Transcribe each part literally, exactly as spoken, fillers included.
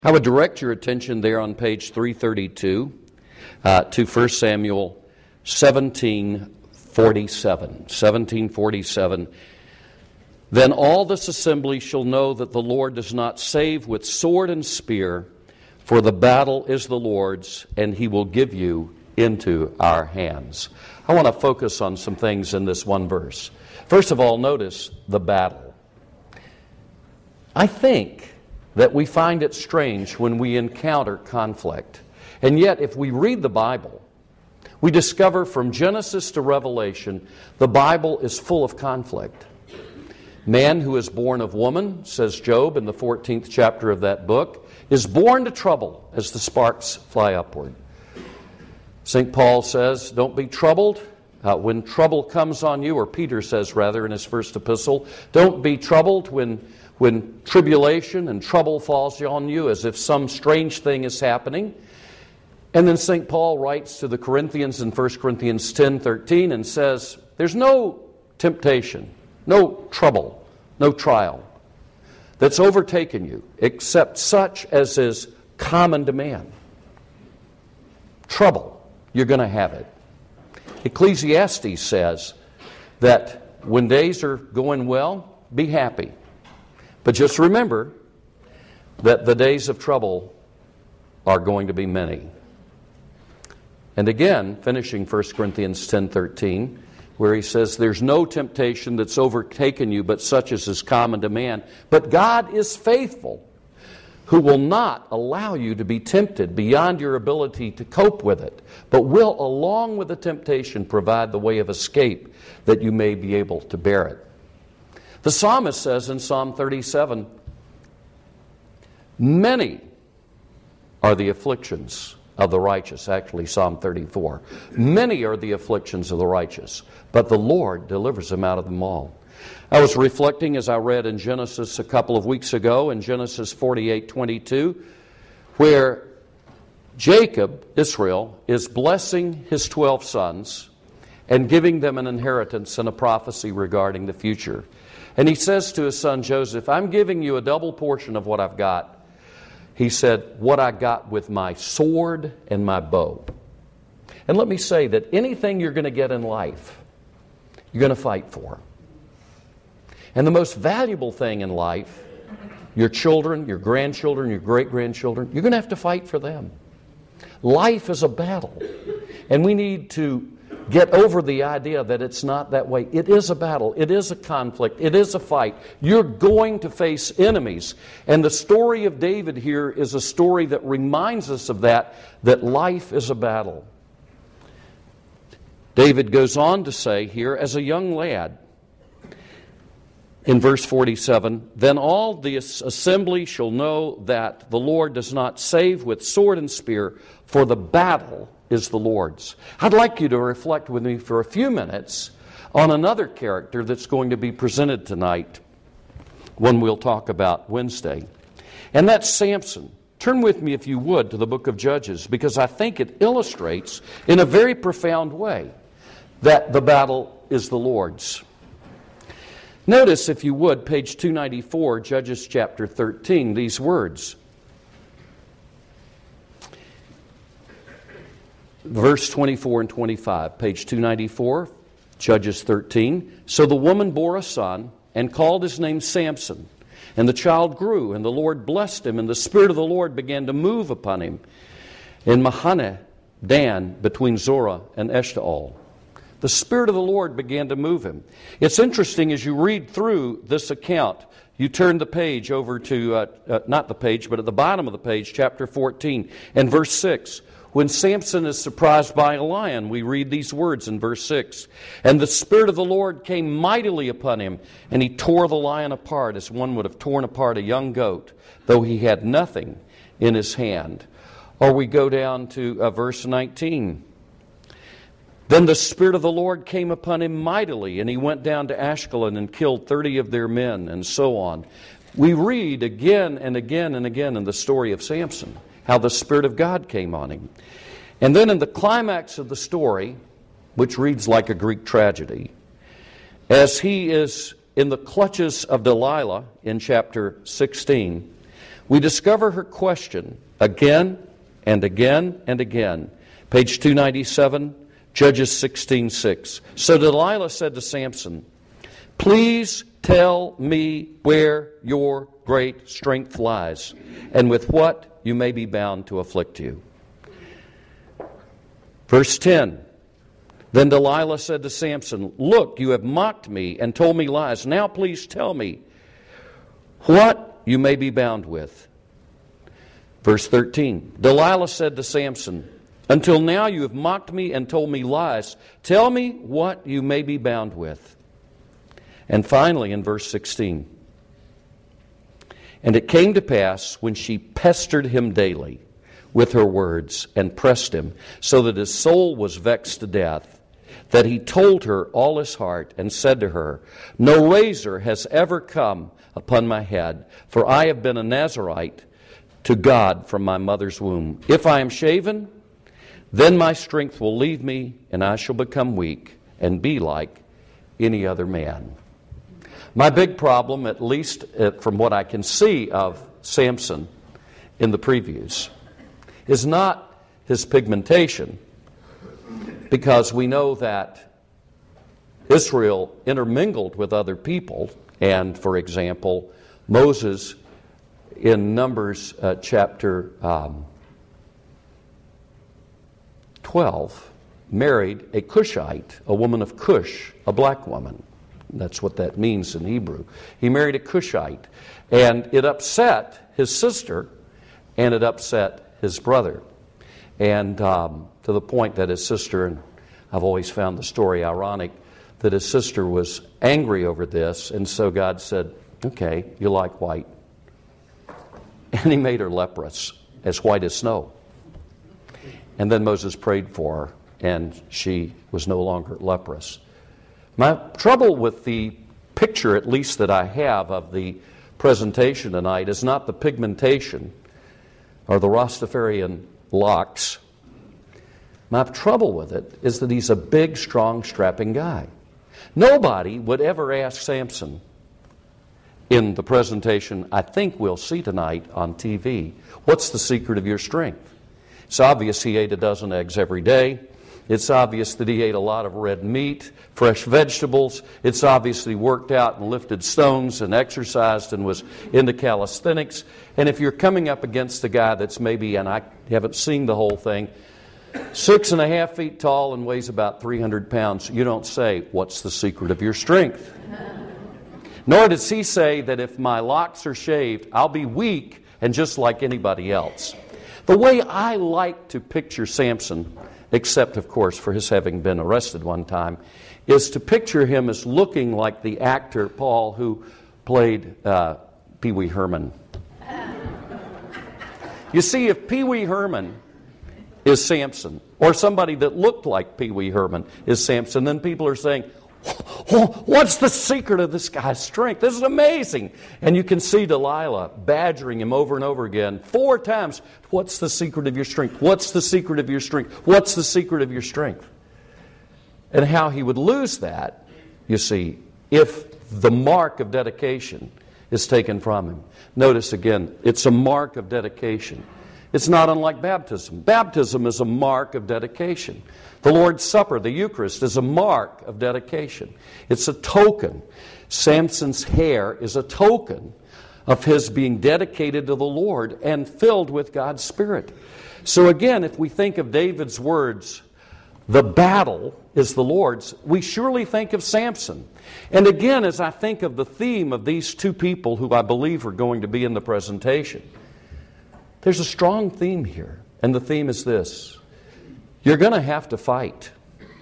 I would direct your attention there on page three thirty-two uh, to First Samuel seventeen forty-seven. seventeen forty-seven. Then all this assembly shall know that the Lord does not save with sword and spear, for the battle is the Lord's, and He will give you into our hands. I want to focus on some things in this one verse. First of all, notice the battle. I think that we find it strange when we encounter conflict. And yet, if we read the Bible, we discover from Genesis to Revelation, the Bible is full of conflict. Man who is born of woman, says Job in the fourteenth chapter of that book, is born to trouble as the sparks fly upward. Saint Paul says, don't be troubled. Uh, when trouble comes on you, or Peter says rather in his first epistle, don't be troubled when When tribulation and trouble falls on you as if some strange thing is happening. And then Saint Paul writes to the Corinthians in First Corinthians ten thirteen and says, there's no temptation, no trouble, no trial that's overtaken you except such as is common to man. Trouble, you're going to have it. Ecclesiastes says that when days are going well, be happy. But just remember that the days of trouble are going to be many. And again, finishing First Corinthians ten thirteen, where he says, there's no temptation that's overtaken you but such as is common to man. But God is faithful, who will not allow you to be tempted beyond your ability to cope with it, but will, along with the temptation, provide the way of escape that you may be able to bear it. The psalmist says in Psalm thirty-seven, many are the afflictions of the righteous. Actually, Psalm thirty-four. Many are the afflictions of the righteous, but the Lord delivers them out of them all. I was reflecting as I read in Genesis a couple of weeks ago, in Genesis forty-eight twenty-two, where Jacob, Israel, is blessing his twelve sons and giving them an inheritance and a prophecy regarding the future. And he says to his son Joseph, I'm giving you a double portion of what I've got. He said, what I got with my sword and my bow. And let me say that anything you're going to get in life, you're going to fight for. And the most valuable thing in life, your children, your grandchildren, your great-grandchildren, you're going to have to fight for them. Life is a battle. And we need to get over the idea that it's not that way. It is a battle. It is a conflict. It is a fight. You're going to face enemies. And the story of David here is a story that reminds us of that, that life is a battle. David goes on to say here, as a young lad, in verse forty-seven, then all the assembly shall know that the Lord does not save with sword and spear, for the battle is the Lord's. I'd like you to reflect with me for a few minutes on another character that's going to be presented tonight when we'll talk about Wednesday. And that's Samson. Turn with me, if you would, to the book of Judges, because I think it illustrates in a very profound way that the battle is the Lord's. Notice, if you would, page two ninety-four, Judges chapter thirteen, these words. Verse twenty-four and twenty-five, page two ninety-four, Judges thirteen. So the woman bore a son and called his name Samson. And the child grew, and the Lord blessed him, and the Spirit of the Lord began to move upon him in Mahaneh Dan, between Zorah and Eshtaol. The Spirit of the Lord began to move him. It's interesting as you read through this account, you turn the page over to, uh, uh, not the page, but at the bottom of the page, chapter fourteen, and verse six. When Samson is surprised by a lion, we read these words in verse six. And the Spirit of the Lord came mightily upon him, and he tore the lion apart as one would have torn apart a young goat, though he had nothing in his hand. Or we go down to uh, verse nineteen. Then the Spirit of the Lord came upon him mightily, and he went down to Ashkelon and killed thirty of their men, and so on. We read again and again and again in the story of Samson how the Spirit of God came on him. And then in the climax of the story, which reads like a Greek tragedy, as he is in the clutches of Delilah in chapter sixteen, we discover her question again and again and again. Page two ninety-seven, Judges sixteen six. So Delilah said to Samson, "Please tell me where your great strength lies, and with what you may be bound to afflict you." Verse ten. Then Delilah said to Samson, "Look, you have mocked me and told me lies. Now please tell me what you may be bound with." Verse thirteen. Delilah said to Samson, "Until now you have mocked me and told me lies. Tell me what you may be bound with." And finally in verse sixteen. And it came to pass when she pestered him daily with her words and pressed him, so that his soul was vexed to death, that he told her all his heart and said to her, "No razor has ever come upon my head, for I have been a Nazirite to God from my mother's womb. If I am shaven, then my strength will leave me, and I shall become weak and be like any other man." My big problem, at least from what I can see of Samson in the previews, is not his pigmentation, because we know that Israel intermingled with other people. And, for example, Moses in Numbers uh, chapter um, twelve married a Cushite, a woman of Cush, a black woman. That's what that means in Hebrew. He married a Cushite, and it upset his sister, and it upset his brother. And um, to the point that his sister, and I've always found the story ironic, that his sister was angry over this, and so God said, "Okay, you like white." And he made her leprous, as white as snow. And then Moses prayed for her, and she was no longer leprous. My trouble with the picture, at least that I have, of the presentation tonight is not the pigmentation or the Rastafarian locks. My trouble with it is that he's a big, strong, strapping guy. Nobody would ever ask Samson in the presentation I think we'll see tonight on T V, "What's the secret of your strength?" It's obvious he ate a dozen eggs every day. It's obvious that he ate a lot of red meat, fresh vegetables. It's obvious that he worked out and lifted stones and exercised and was into calisthenics. And if you're coming up against a guy that's maybe, and I haven't seen the whole thing, six and a half feet tall and weighs about three hundred pounds, you don't say, "What's the secret of your strength?" Nor does he say that if my locks are shaved, I'll be weak and just like anybody else. The way I like to picture Samson, except, of course, for his having been arrested one time, is to picture him as looking like the actor, Paul, who played uh, Pee Wee Herman. You see, if Pee Wee Herman is Samson, or somebody that looked like Pee Wee Herman is Samson, then people are saying, "What's the secret of this guy's strength? This is amazing." And you can see Delilah badgering him over and over again, four times. "What's the secret of your strength? What's the secret of your strength? What's the secret of your strength?" And how he would lose that, you see, if the mark of dedication is taken from him. Notice again, it's a mark of dedication. It's not unlike baptism. Baptism is a mark of dedication. The Lord's Supper, the Eucharist, is a mark of dedication. It's a token. Samson's hair is a token of his being dedicated to the Lord and filled with God's Spirit. So again, if we think of David's words, "The battle is the Lord's," we surely think of Samson. And again, as I think of the theme of these two people who I believe are going to be in the presentation, there's a strong theme here. And the theme is this: you're going to have to fight.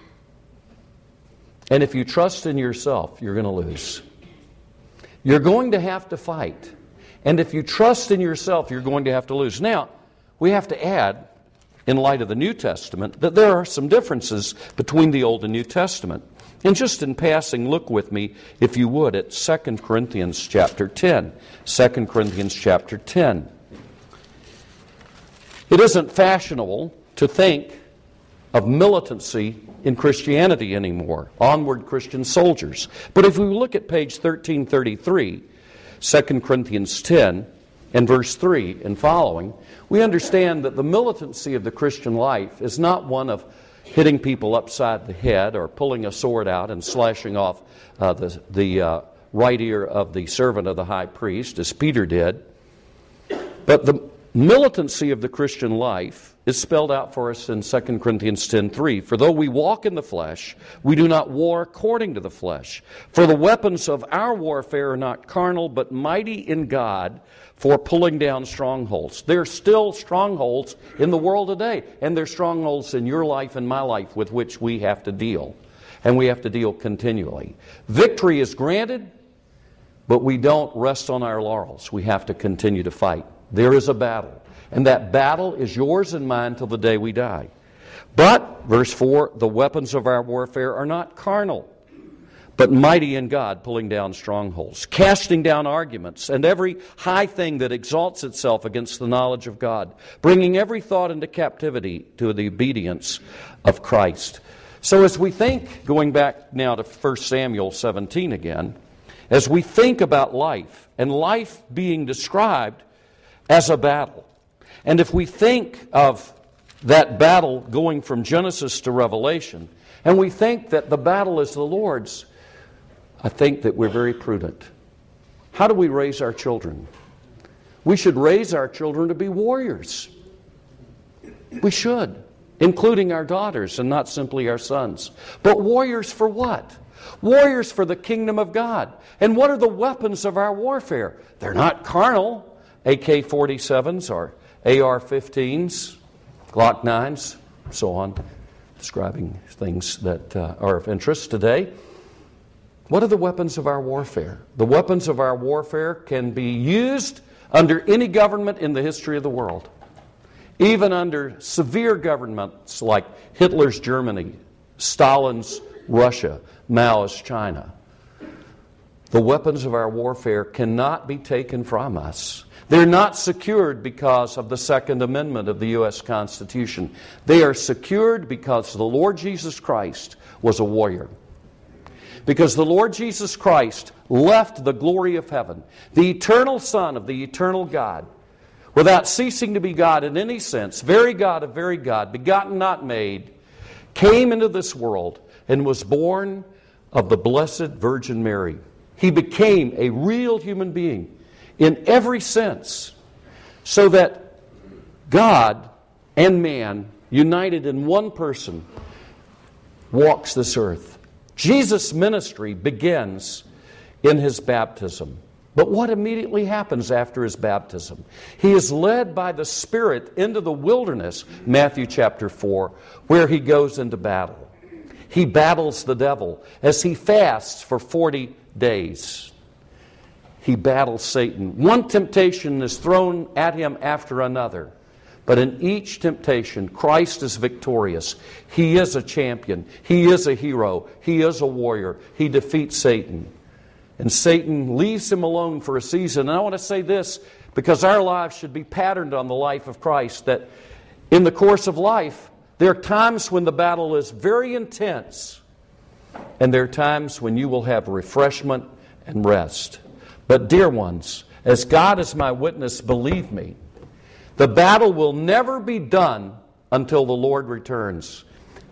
And if you trust in yourself, you're going to lose. You're going to have to fight. And if you trust in yourself, you're going to have to lose. Now, we have to add, in light of the New Testament, that there are some differences between the Old and New Testament. And just in passing, look with me, if you would, at Second Corinthians chapter ten. Second Corinthians chapter ten. It isn't fashionable to think of militancy in Christianity anymore, onward Christian soldiers. But if we look at page thirteen thirty-three, Second Corinthians ten, and verse three and following, we understand that the militancy of the Christian life is not one of hitting people upside the head or pulling a sword out and slashing off uh, the, the uh, right ear of the servant of the high priest, as Peter did. But the militancy of the Christian life is spelled out for us in Second Corinthians ten three. For though we walk in the flesh, we do not war according to the flesh. For the weapons of our warfare are not carnal, but mighty in God for pulling down strongholds. There are still strongholds in the world today, and there are strongholds in your life and my life with which we have to deal, and we have to deal continually. Victory is granted, but we don't rest on our laurels. We have to continue to fight. There is a battle, and that battle is yours and mine till the day we die. But, verse four, the weapons of our warfare are not carnal, but mighty in God, pulling down strongholds, casting down arguments, and every high thing that exalts itself against the knowledge of God, bringing every thought into captivity to the obedience of Christ. So as we think, going back now to First Samuel seventeen again, as we think about life, and life being described as a battle, and if we think of that battle going from Genesis to Revelation, and we think that the battle is the Lord's, I think that we're very prudent. How do we raise our children? We should raise our children to be warriors. We should, including our daughters and not simply our sons. But warriors for what? Warriors for the kingdom of God. And what are the weapons of our warfare? They're not carnal. A K forty-sevens or A R fifteens, Glock nines, so on, describing things that uh, are of interest today. What are the weapons of our warfare? The weapons of our warfare can be used under any government in the history of the world. Even under severe governments like Hitler's Germany, Stalin's Russia, Mao's China. The weapons of our warfare cannot be taken from us. They're not secured because of the Second Amendment of the U S Constitution. They are secured because the Lord Jesus Christ was a warrior. Because the Lord Jesus Christ left the glory of heaven, the eternal Son of the eternal God, without ceasing to be God in any sense, very God of very God, begotten not made, came into this world and was born of the Blessed Virgin Mary. He became a real human being in every sense, so that God and man, united in one person, walks this earth. Jesus' ministry begins in his baptism. But what immediately happens after his baptism? He is led by the Spirit into the wilderness, Matthew chapter four, where he goes into battle. He battles the devil as he fasts for forty days. He battles Satan. One temptation is thrown at him after another. But in each temptation, Christ is victorious. He is a champion. He is a hero. He is a warrior. He defeats Satan. And Satan leaves him alone for a season. And I want to say this, because our lives should be patterned on the life of Christ, that in the course of life, there are times when the battle is very intense, and there are times when you will have refreshment and rest. But dear ones, as God is my witness, believe me, the battle will never be done until the Lord returns.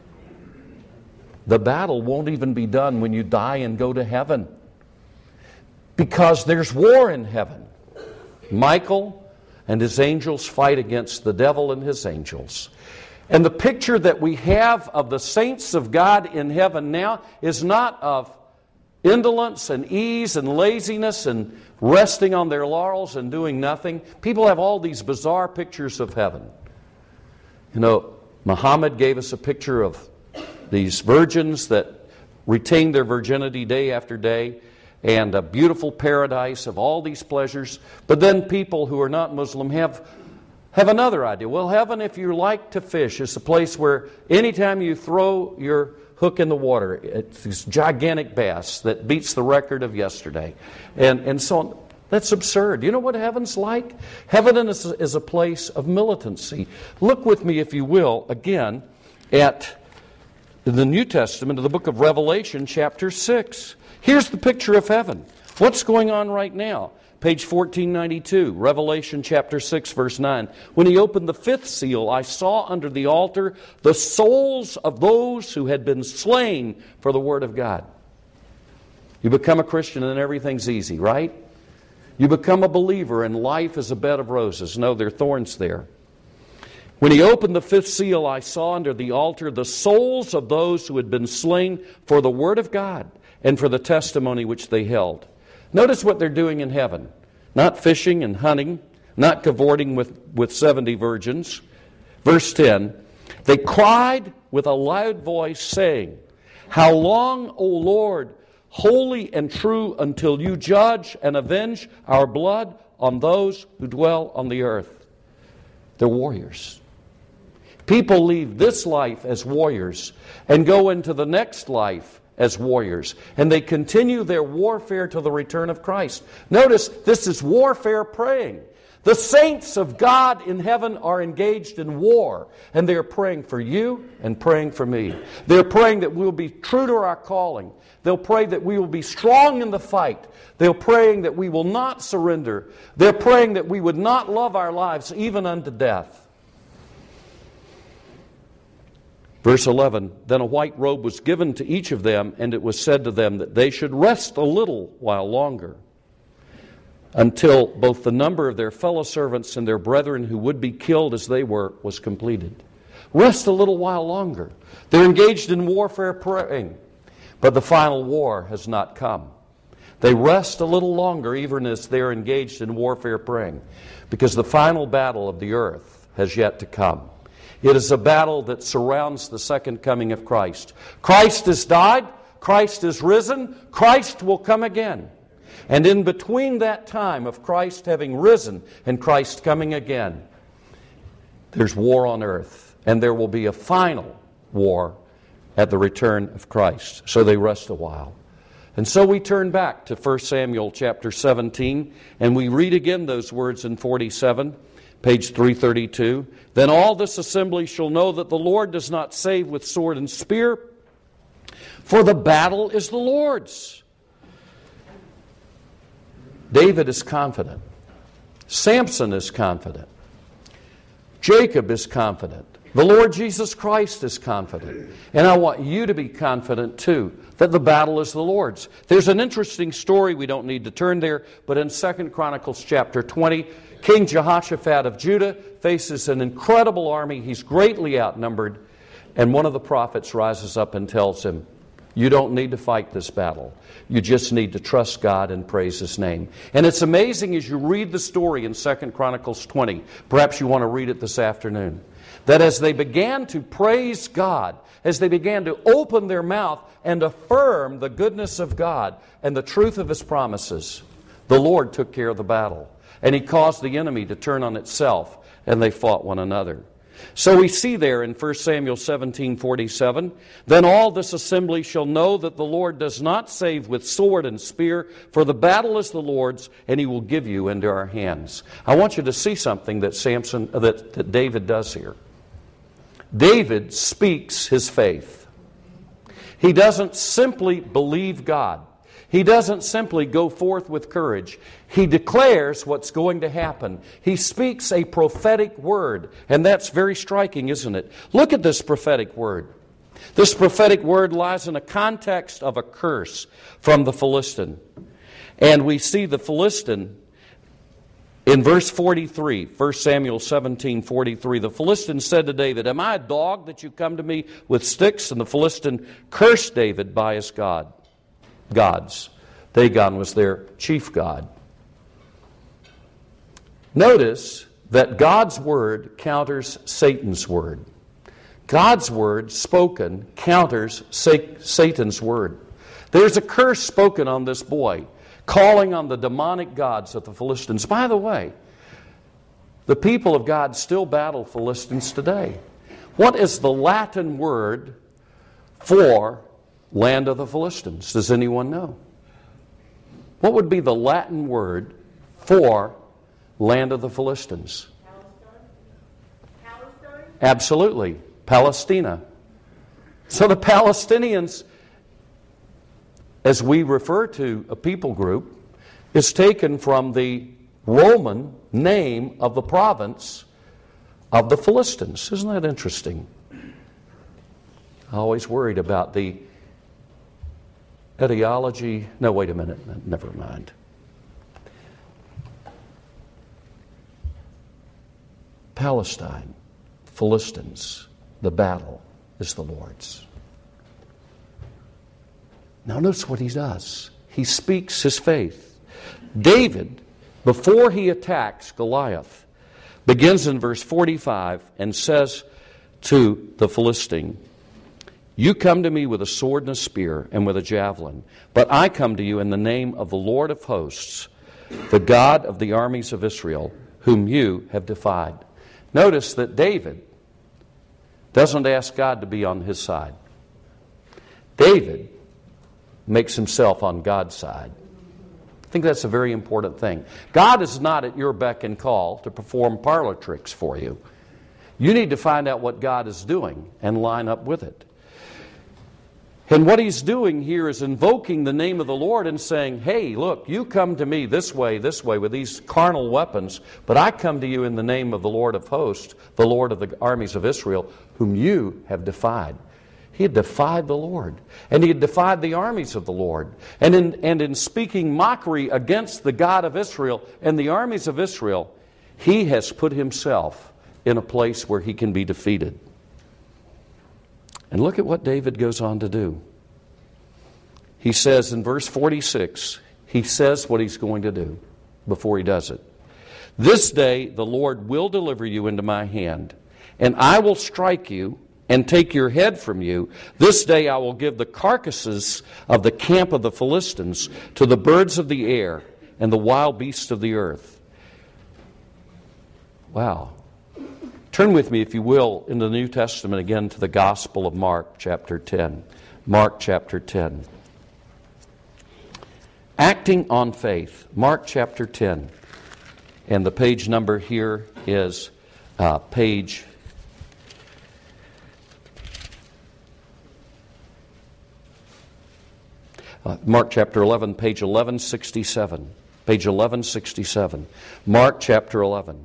The battle won't even be done when you die and go to heaven, because there's war in heaven. Michael and his angels fight against the devil and his angels. And the picture that we have of the saints of God in heaven now is not of indolence and ease and laziness and resting on their laurels and doing nothing. People have all these bizarre pictures of heaven. You know, Muhammad gave us a picture of these virgins that retain their virginity day after day, and a beautiful paradise of all these pleasures. But then people who are not Muslim have have another idea. Well, heaven, if you like to fish, is a place where anytime you throw your hook in the water, it's this gigantic bass that beats the record of yesterday. And, and so on. That's absurd. You know what heaven's like? Heaven is, is a place of militancy. Look with me, if you will, again at the New Testament, of the book of Revelation, chapter six. Here's the picture of heaven. What's going on right now? Page fourteen ninety-two, Revelation chapter six, verse nine. When he opened the fifth seal, I saw under the altar the souls of those who had been slain for the Word of God. You become a Christian and everything's easy, right? You become a believer and life is a bed of roses. No, there are thorns there. When he opened the fifth seal, I saw under the altar the souls of those who had been slain for the Word of God and for the testimony which they held. Notice what they're doing in heaven. Not fishing and hunting, not cavorting with, with seventy virgins. Verse ten, they cried with a loud voice, saying, How long, O Lord, holy and true, until you judge and avenge our blood on those who dwell on the earth? They're warriors. People leave this life as warriors and go into the next life as warriors. And they continue their warfare till the return of Christ. Notice, this is warfare praying. The saints of God in heaven are engaged in war. And they're praying for you and praying for me. They're praying that we'll be true to our calling. They'll pray that we will be strong in the fight. They're praying that we will not surrender. They're praying that we would not love our lives even unto death. Verse eleven, then a white robe was given to each of them, and it was said to them that they should rest a little while longer, until both the number of their fellow servants and their brethren who would be killed as they were was completed. Rest a little while longer. They're engaged in warfare praying, but the final war has not come. They rest a little longer even as they're engaged in warfare praying, because the final battle of the earth has yet to come. It is a battle that surrounds the second coming of Christ. Christ has died. Christ is risen. Christ will come again. And in between that time of Christ having risen and Christ coming again, there's war on earth. And there will be a final war at the return of Christ. So they rest a while. And so we turn back to First Samuel chapter seventeen, and we read again those words in forty-seven. Page three thirty-two, then all this assembly shall know that the Lord does not save with sword and spear, for the battle is the Lord's. David is confident. Samson is confident. Jacob is confident. The Lord Jesus Christ is confident. And I want you to be confident too, that the battle is the Lord's. There's an interesting story, we don't need to turn there, but in Second Chronicles chapter twenty, King Jehoshaphat of Judah faces an incredible army. He's greatly outnumbered. And one of the prophets rises up and tells him, you don't need to fight this battle. You just need to trust God and praise His name. And it's amazing as you read the story in Second Chronicles twenty, perhaps you want to read it this afternoon, that as they began to praise God, as they began to open their mouth and affirm the goodness of God and the truth of His promises, the Lord took care of the battle. And He caused the enemy to turn on itself, and they fought one another. So we see there in First Samuel seventeen forty-seven, then all this assembly shall know that the Lord does not save with sword and spear, for the battle is the Lord's, and He will give you into our hands. I want you to see something that Samson, that, that David does here. David speaks his faith. He doesn't simply believe God. He doesn't simply go forth with courage. He declares what's going to happen. He speaks a prophetic word, and that's very striking, isn't it? Look at this prophetic word. This prophetic word lies in a context of a curse from the Philistine. And we see the Philistine in verse forty-three, First Samuel seventeen forty-three. The Philistine said to David, am I a dog that you come to me with sticks? And the Philistine cursed David by his God. Gods. Dagon was their chief god. Notice that God's word counters Satan's word. God's word spoken counters Satan's word. There's a curse spoken on this boy, calling on the demonic gods of the Philistines. By the way, the people of God still battle Philistines today. What is the Latin word for land of the Philistines? Does anyone know? What would be the Latin word for land of the Philistines? Palestine? Palestine? Absolutely. Palestina. So the Palestinians, as we refer to a people group, is taken from the Roman name of the province of the Philistines. Isn't that interesting? I always worried about the etiology. No, wait a minute. Never mind. Palestine, Philistines, the battle is the Lord's. Now notice what he does. He speaks his faith. David, before he attacks Goliath, begins in verse forty-five and says to the Philistine, "You come to me with a sword and a spear and with a javelin, but I come to you in the name of the Lord of hosts, the God of the armies of Israel, whom you have defied." Notice that David doesn't ask God to be on his side. David makes himself on God's side. I think that's a very important thing. God is not at your beck and call to perform parlor tricks for you. You need to find out what God is doing and line up with it. And what he's doing here is invoking the name of the Lord and saying, hey, look, you come to me this way, this way, with these carnal weapons, but I come to you in the name of the Lord of hosts, the Lord of the armies of Israel, whom you have defied. He had defied the Lord, and he had defied the armies of the Lord. And in, and in speaking mockery against the God of Israel and the armies of Israel, he has put himself in a place where he can be defeated. And look at what David goes on to do. He says in verse forty-six, he says what he's going to do before he does it. "This day the Lord will deliver you into my hand, and I will strike you and take your head from you. This day I will give the carcasses of the camp of the Philistines to the birds of the air and the wild beasts of the earth." Wow. Turn with me, if you will, in the New Testament again to the Gospel of Mark, chapter ten. Mark, chapter ten. Acting on faith. Mark, chapter ten. And the page number here is uh, page uh, Mark, chapter eleven, page eleven sixty-seven. Page eleven sixty-seven. Mark, chapter eleven.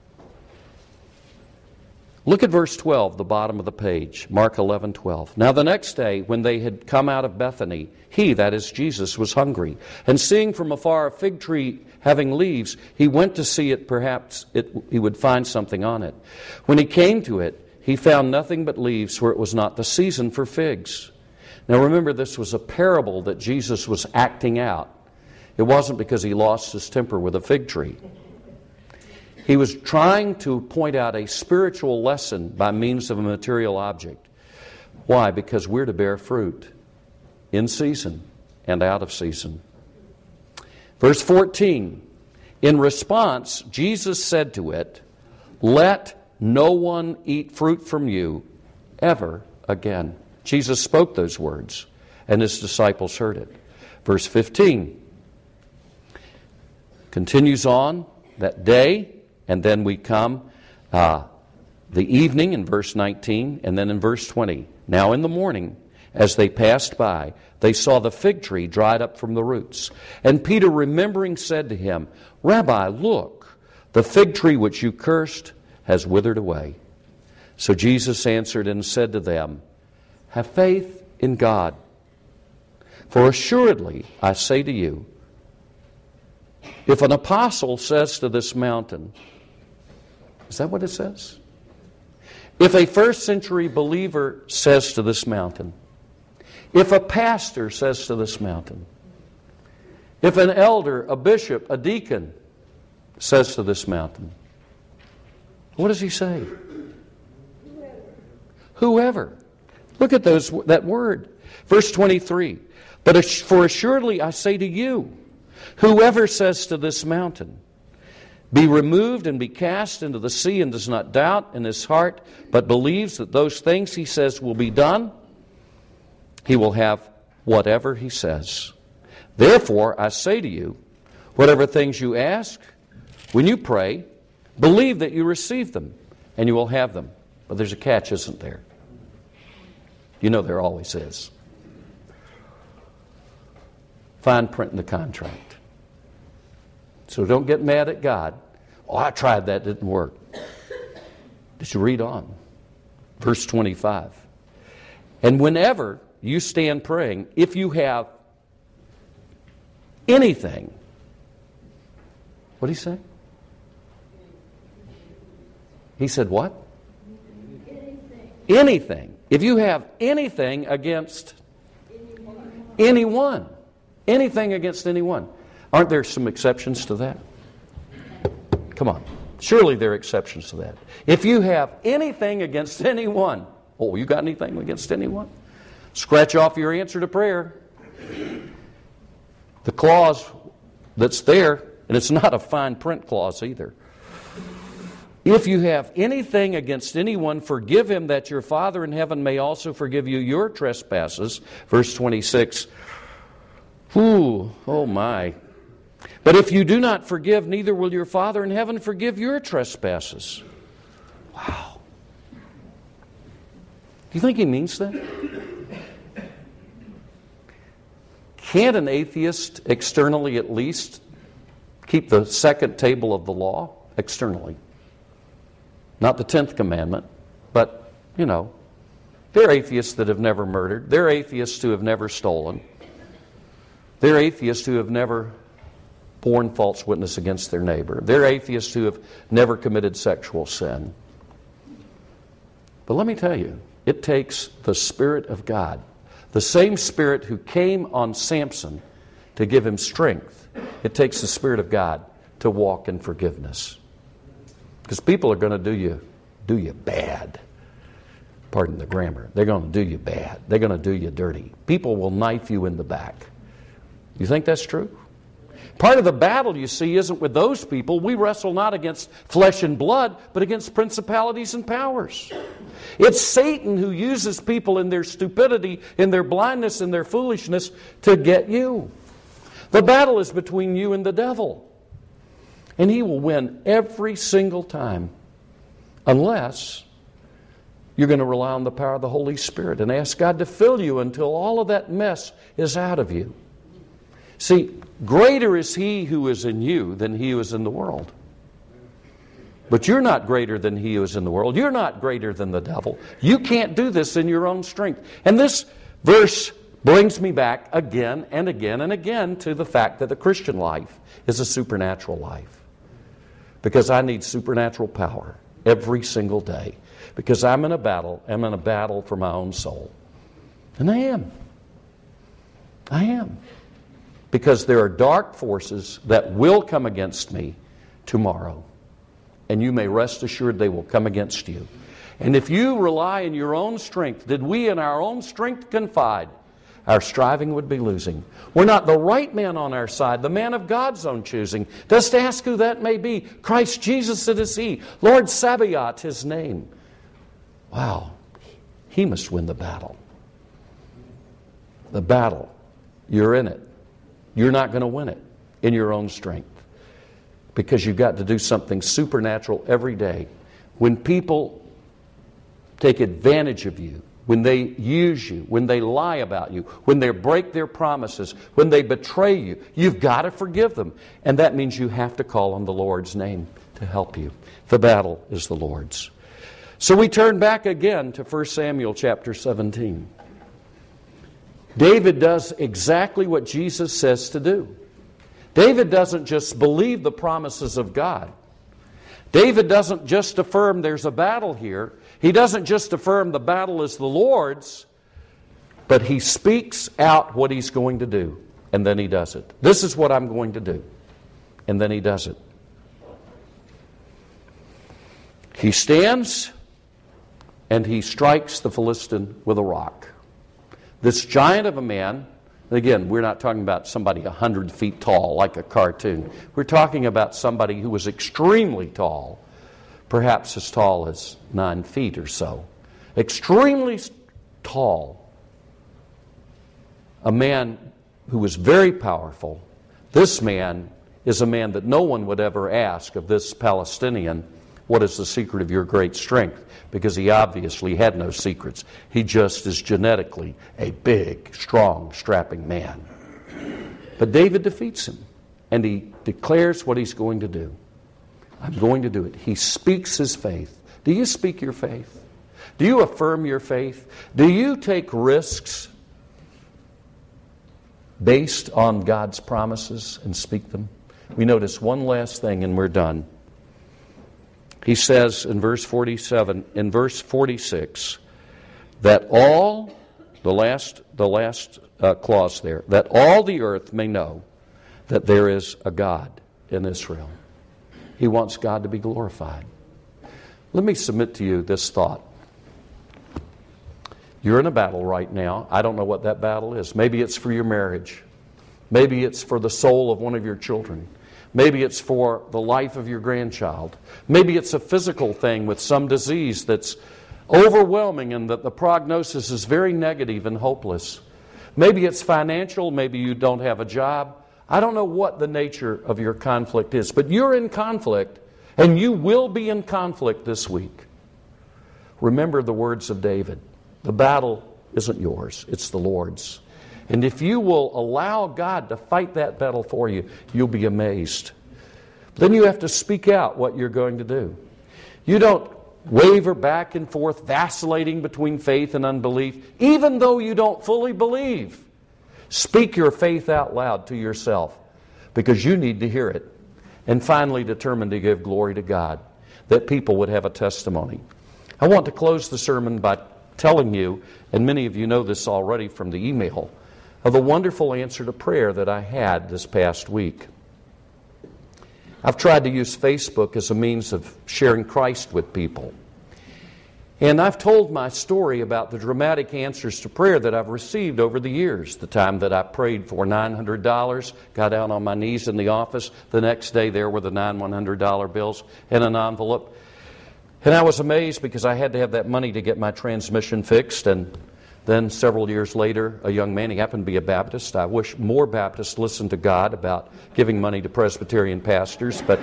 Look at verse twelve, the bottom of the page, Mark eleven twelve. "Now the next day, when they had come out of Bethany, he," that is Jesus, "was hungry. And seeing from afar a fig tree having leaves, he went to see it, perhaps it, he would find something on it. When he came to it, he found nothing but leaves, for it was not the season for figs." Now remember, this was a parable that Jesus was acting out. It wasn't because he lost his temper with a fig tree. He was trying to point out a spiritual lesson by means of a material object. Why? Because we're to bear fruit in season and out of season. Verse fourteen, "In response, Jesus said to it, 'Let no one eat fruit from you ever again.'" Jesus spoke those words, and his disciples heard it. Verse fifteen continues on that day. And then we come uh, the evening in verse nineteen, and then in verse twenty. "Now in the morning, as they passed by, they saw the fig tree dried up from the roots. And Peter, remembering, said to him, 'Rabbi, look, the fig tree which you cursed has withered away.' So Jesus answered and said to them, 'Have faith in God. For assuredly, I say to you, if an apostle says to this mountain,'" is that what it says? "If a first century believer says to this mountain, if a pastor says to this mountain, if an elder, a bishop, a deacon says to this mountain," what does he say? Whoever. Look at those that word. Verse twenty-three. "But for assuredly I say to you, whoever says to this mountain, be removed and be cast into the sea, and does not doubt in his heart, but believes that those things he says will be done, he will have whatever he says. Therefore, I say to you, whatever things you ask, when you pray, believe that you receive them, and you will have them." But there's a catch, isn't there? You know there always is. Fine print in the contract. So don't get mad at God. Oh, I tried that, didn't work. Did you read on? Verse twenty-five. And whenever you stand praying, if you have anything, what did he say? He said what? Anything. Anything. If you have anything against anyone, anything against anyone. Aren't there some exceptions to that? Come on. Surely there are exceptions to that. If you have anything against anyone, oh, you got anything against anyone? Scratch off your answer to prayer. The clause that's there, and it's not a fine print clause either. If you have anything against anyone, forgive him, that your Father in heaven may also forgive you your trespasses. Verse twenty-six. Ooh, oh my. But if you do not forgive, neither will your Father in heaven forgive your trespasses. Wow. Do you think he means that? Can't an atheist externally at least keep the second table of the law externally? Not the tenth commandment, but, you know, they're atheists that have never murdered. They're atheists who have never stolen. They're atheists who have never borne false witness against their neighbor. They're atheists who have never committed sexual sin. But let me tell you, it takes the Spirit of God, the same Spirit who came on Samson to give him strength. It takes the Spirit of God to walk in forgiveness. Because people are going to do you, do you bad. Pardon the grammar. They're going to do you bad. They're going to do you dirty. People will knife you in the back. You think that's true? Part of the battle, you see, isn't with those people. We wrestle not against flesh and blood, but against principalities and powers. It's Satan who uses people in their stupidity, in their blindness, in their foolishness to get you. The battle is between you and the devil. And he will win every single time, unless you're going to rely on the power of the Holy Spirit and ask God to fill you until all of that mess is out of you. See, greater is He who is in you than he who is in the world. But you're not greater than he who is in the world. You're not greater than the devil. You can't do this in your own strength. And this verse brings me back again and again and again to the fact that the Christian life is a supernatural life. Because I need supernatural power every single day. Because I'm in a battle. I'm in a battle for my own soul. And I am. I am. Because there are dark forces that will come against me tomorrow. And you may rest assured they will come against you. And if you rely in your own strength, did we in our own strength confide, our striving would be losing. We're not the right man on our side, the man of God's own choosing. Just ask who that may be. Christ Jesus it is He. Lord Sabaoth, His name. Wow. He must win the battle. The battle. You're in it. You're not going to win it in your own strength. Because you've got to do something supernatural every day. When people take advantage of you, when they use you, when they lie about you, when they break their promises, when they betray you, you've got to forgive them. And that means you have to call on the Lord's name to help you. The battle is the Lord's. So we turn back again to First Samuel chapter seventeen. David does exactly what Jesus says to do. David doesn't just believe the promises of God. David doesn't just affirm there's a battle here. He doesn't just affirm the battle is the Lord's, but he speaks out what he's going to do, and then he does it. This is what I'm going to do, and then he does it. He stands, and he strikes the Philistine with a rock. This giant of a man, again, we're not talking about somebody a hundred feet tall like a cartoon. We're talking about somebody who was extremely tall, perhaps as tall as nine feet or so. Extremely tall. A man who was very powerful. This man is a man that no one would ever ask of this Palestinian, what is the secret of your great strength? Because he obviously had no secrets. He just is genetically a big, strong, strapping man. But David defeats him. and he declares what he's going to do. I'm going to do it. He speaks his faith. Do you speak your faith? Do you affirm your faith? Do you take risks based on God's promises and speak them? We notice one last thing and we're done. He says in verse forty-seven, in verse forty-six, that all, the last, the last uh, clause there, that all the earth may know that there is a God in Israel. He wants God to be glorified. Let me submit to you this thought. You're in a battle right now. I don't know what that battle is. Maybe it's for your marriage. Maybe it's for the soul of one of your children. Maybe it's for the life of your grandchild. Maybe it's a physical thing with some disease that's overwhelming and that the prognosis is very negative and hopeless. Maybe it's financial. Maybe you don't have a job. I don't know what the nature of your conflict is, but you're in conflict, and you will be in conflict this week. Remember the words of David. The battle isn't yours, it's the Lord's. And if you will allow God to fight that battle for you, you'll be amazed. Then you have to speak out what you're going to do. You don't waver back and forth, vacillating between faith and unbelief, even though you don't fully believe. Speak your faith out loud to yourself, because you need to hear it. And finally, determine to give glory to God, that people would have a testimony. I want to close the sermon by telling you, and many of you know this already from the email, of a wonderful answer to prayer that I had this past week. I've tried to use Facebook as a means of sharing Christ with people. And I've told my story about the dramatic answers to prayer that I've received over the years. The time that I prayed for nine hundred dollars, got down on my knees in the office. The next day there were the nine one hundred dollar bills in an envelope. And I was amazed because I had to have that money to get my transmission fixed. And then several years later, a young man, he happened to be a Baptist. I wish more Baptists listened to God about giving money to Presbyterian pastors, but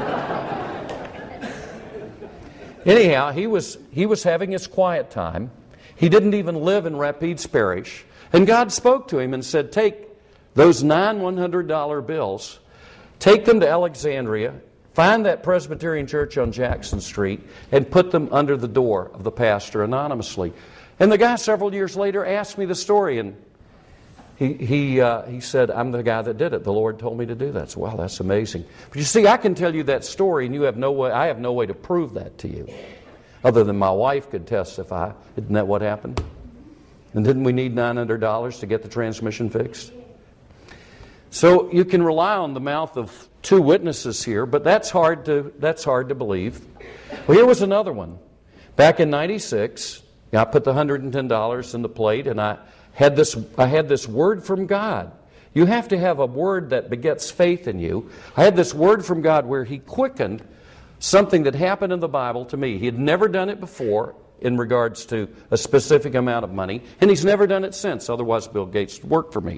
anyhow, he was he was having his quiet time. He didn't even live in Rapides Parish. And God spoke to him and said, take those nine one hundred dollar bills, take them to Alexandria, find that Presbyterian church on Jackson Street, and put them under the door of the pastor anonymously. And the guy several years later asked me the story, and he he uh, he said, I'm the guy that did it. The Lord told me to do that. So, wow, that's amazing. But you see, I can tell you that story, and you have no way. I have no way to prove that to you, other than my wife could testify. Isn't that what happened? And didn't we need nine hundred dollars to get the transmission fixed? So you can rely on the mouth of two witnesses here, but that's hard to that's hard to believe. Well, here was another one. Back in ninety-six, I put the one hundred ten dollars in the plate, and I had this I had this word from God. You have to have a word that begets faith in you. I had this word from God where He quickened something that happened in the Bible to me. He had never done it before in regards to a specific amount of money, and He's never done it since. Otherwise, Bill Gates would work for me.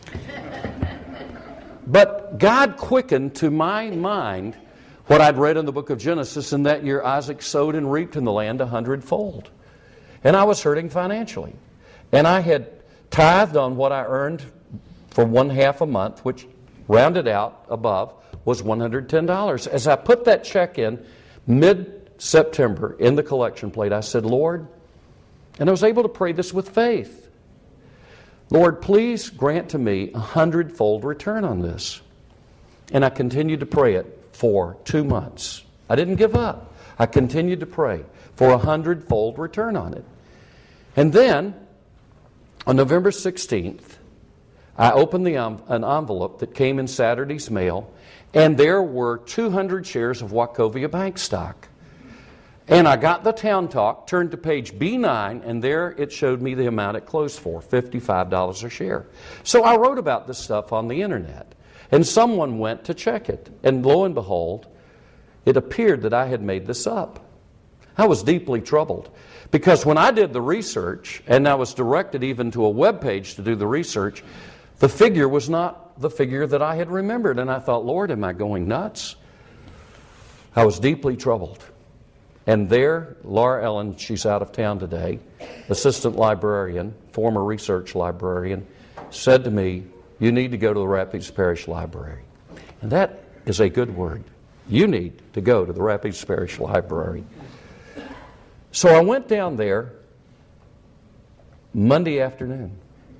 But God quickened to my mind what I'd read in the book of Genesis. In that year, Isaac sowed and reaped in the land a hundredfold. And I was hurting financially. And I had tithed on what I earned for one half a month, which rounded out above was one hundred ten dollars. As I put that check in mid-September in the collection plate, I said, Lord, and I was able to pray this with faith, Lord, please grant to me a hundredfold return on this. And I continued to pray it for two months. I didn't give up. I continued to pray for a hundredfold return on it. And then, on November sixteenth, I opened the, um, an envelope that came in Saturday's mail, and there were two hundred shares of Wachovia Bank stock. And I got the Town Talk, turned to page B nine, and there it showed me the amount it closed for, fifty-five dollars a share. So I wrote about this stuff on the internet, and someone went to check it. And lo and behold, it appeared that I had made this up. I was deeply troubled. Because when I did the research, and I was directed even to a web page to do the research, the figure was not the figure that I had remembered. And I thought, Lord, am I going nuts? I was deeply troubled. And there, Laura Ellen, she's out of town today, assistant librarian, former research librarian, said to me, you need to go to the Rapides Parish Library. And that is a good word. You need to go to the Rapides Parish Library. So I went down there Monday afternoon.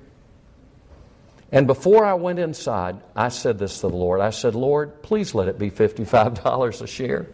And before I went inside, I said this to the Lord. I said, Lord, please let it be fifty-five dollars a share.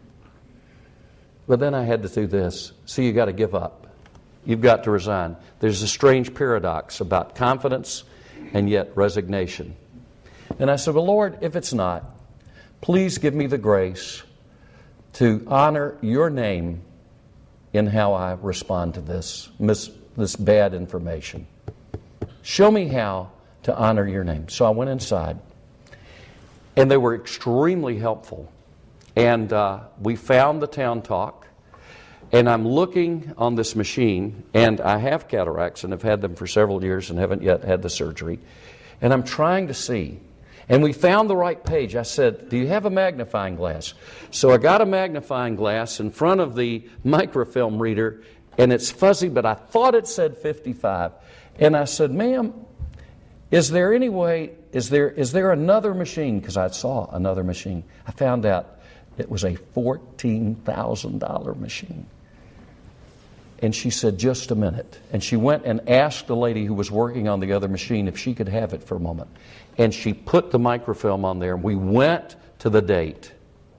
But then I had to do this. So you got to give up. You've got to resign. There's a strange paradox about confidence and yet resignation. And I said, well, Lord, if it's not, please give me the grace to honor your name in how I respond to this, this bad information. Show me how to honor your name. So I went inside, and they were extremely helpful. And uh, we found the Town Talk, and I'm looking on this machine, and I have cataracts and have had them for several years and haven't yet had the surgery. And I'm trying to see. And we found the right page. I said, do you have a magnifying glass? So I got a magnifying glass in front of the microfilm reader, and it's fuzzy, but I thought it said fifty-five. And I said, ma'am, is there any way, is there is there another machine? Because I saw another machine. I found out it was a fourteen thousand dollars machine. And she said, just a minute. And she went and asked the lady who was working on the other machine if she could have it for a moment. And she put the microfilm on there, and we went to the date.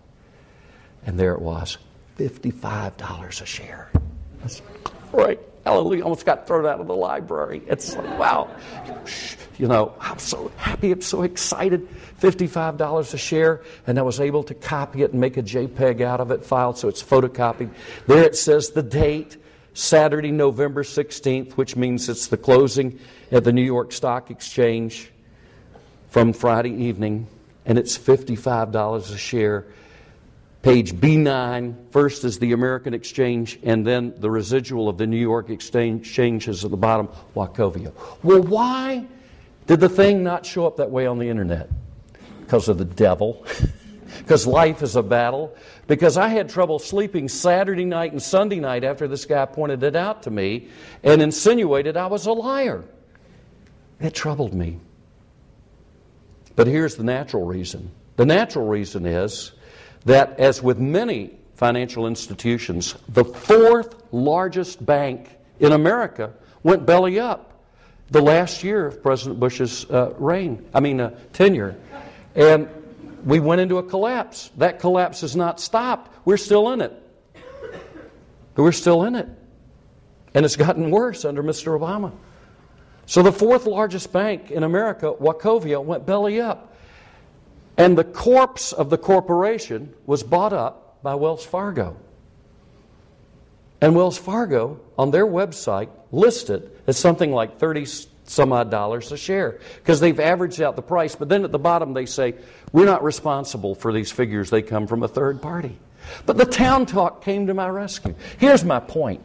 And there it was, fifty-five dollars a share. That's right. Hallelujah. Almost got thrown out of the library. It's like, wow. You know, I'm so happy. I'm so excited. fifty-five dollars a share. And I was able to copy it and make a JPEG out of it, filed so it's photocopied. There it says the date, Saturday, November sixteenth, which means it's the closing at the New York Stock Exchange from Friday evening. And it's fifty-five dollars a share. Page B nine, first is the American Exchange, and then the residual of the New York Exchange is at the bottom, Wachovia. Well, why did the thing not show up that way on the internet? Because of the devil. Because life is a battle. Because I had trouble sleeping Saturday night and Sunday night after this guy pointed it out to me and insinuated I was a liar. It troubled me. But here's the natural reason. The natural reason is that, as with many financial institutions, the fourth largest bank in America went belly up the last year of President Bush's uh, reign, I mean uh, tenure. And we went into a collapse. That collapse has not stopped. We're still in it. We're still in it. And it's gotten worse under Mister Obama. So the fourth largest bank in America, Wachovia, went belly up. And the corpse of the corporation was bought up by Wells Fargo. And Wells Fargo, on their website, listed as something like thirty some odd dollars a share, because they've averaged out the price. But then at the bottom they say, we're not responsible for these figures. They come from a third party. But the Town Talk came to my rescue. Here's my point.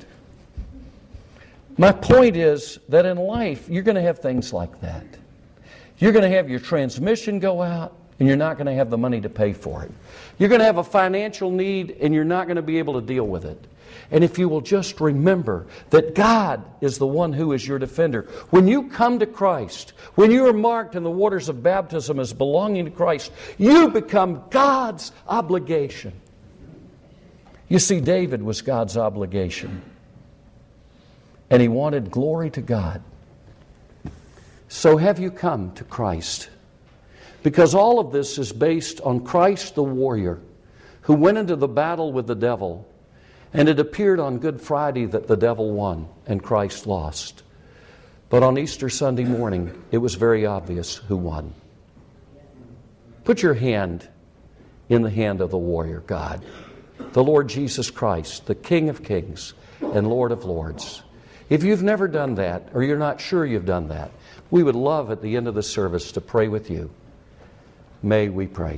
My point is that in life, you're going to have things like that. You're going to have your transmission go out, and you're not going to have the money to pay for it. You're going to have a financial need, and you're not going to be able to deal with it. And if you will just remember that God is the one who is your defender. When you come to Christ, when you are marked in the waters of baptism as belonging to Christ, you become God's obligation. You see, David was God's obligation. And he wanted glory to God. So have you come to Christ? Because all of this is based on Christ the warrior who went into the battle with the devil, and it appeared on Good Friday that the devil won and Christ lost. But on Easter Sunday morning, it was very obvious who won. Put your hand in the hand of the warrior God, the Lord Jesus Christ, the King of Kings and Lord of Lords. If you've never done that, or you're not sure you've done that, we would love at the end of the service to pray with you. May we pray.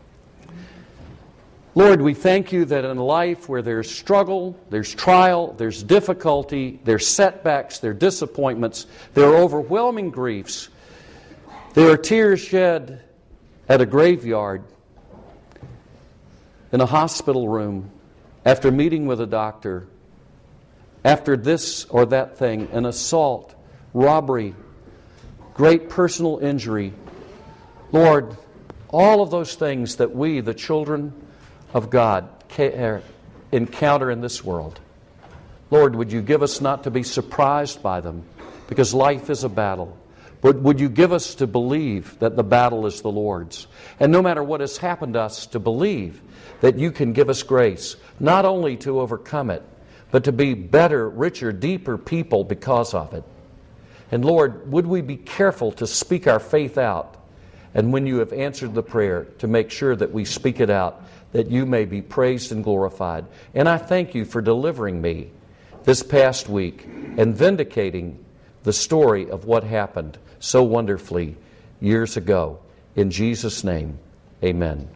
Lord, we thank you that in life where there's struggle, there's trial, there's difficulty, there's setbacks, there are disappointments, there are overwhelming griefs, there are tears shed at a graveyard, in a hospital room, after meeting with a doctor, after this or that thing, an assault, robbery, great personal injury. Lord, all of those things that we, the children of God, encounter in this world. Lord, would you give us not to be surprised by them, because life is a battle. But would you give us to believe that the battle is the Lord's? And no matter what has happened to us, to believe that you can give us grace, not only to overcome it, but to be better, richer, deeper people because of it. And Lord, would we be careful to speak our faith out, and when you have answered the prayer, to make sure that we speak it out, that you may be praised and glorified. And I thank you for delivering me this past week and vindicating the story of what happened so wonderfully years ago. In Jesus' name, amen.